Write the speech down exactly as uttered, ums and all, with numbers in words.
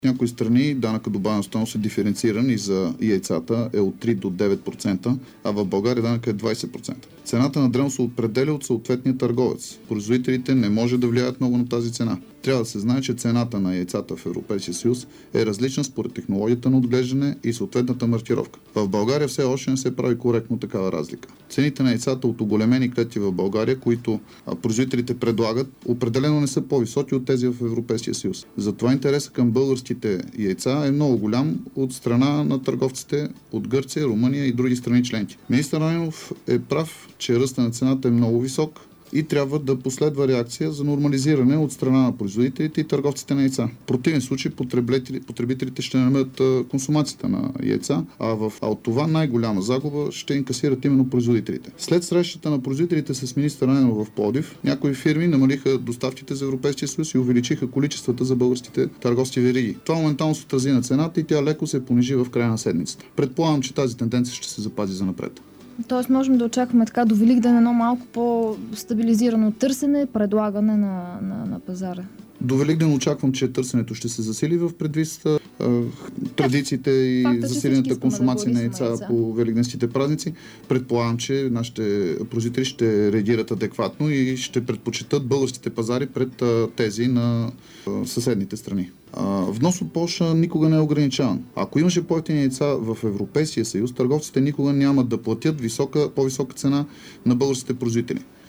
В някои страни данъка добавена стойност е диференциран и за яйцата е от три до девет процента, а в България данъка е двайсет процента. Цената на дребно се определя от съответния търговец. Производителите не може да влияят много на тази цена. Трябва да се знае, че цената на яйцата в Европейския съюз е различна според технологията на отглеждане и съответната маркировка. В България все още не се прави коректно такава разлика. Цените на яйцата от оголемени клетки в България, които производителите предлагат, определено не са по-високи от тези в Европейския съюз. Затова интересът към българските яйца е много голям от страна на търговците от Гърция, Румъния и други страни членки. Министър Найденов е прав, че ръста на цената е много висок и трябва да последва реакция за нормализиране от страна на производителите и търговците на яйца. В противен случай потребителите ще намерят консумацията на яйца, а, в, а от това най-голяма загуба ще инкасират именно производителите. След срещата на производителите с министър Найденов в Пловдив, някои фирми намалиха доставките за Европейския съюз и увеличиха количествата за българските търговски вериги. Това моментално се отрази на цената и тя леко се понижи в края на седмицата. Предполагам, че тази тенденция ще се запази занапред. Тоест можем да очакваме така до Великден едно малко по-стабилизирано търсене, предлагане на, на, на пазара. До Великден очаквам, че търсенето ще се засили в предвид а, традициите и Факта, засилената консумация да на яйца, яйца по великденските празници. Предполагам, че нашите производители ще реагират адекватно и ще предпочитат българските пазари пред а, тези на а, съседните страни. Uh, внос от Полша никога не е ограничаван. Ако имаше по-евтини яйца в Европейския съюз, търговците никога няма да платят висока, по-висока цена на българските производители.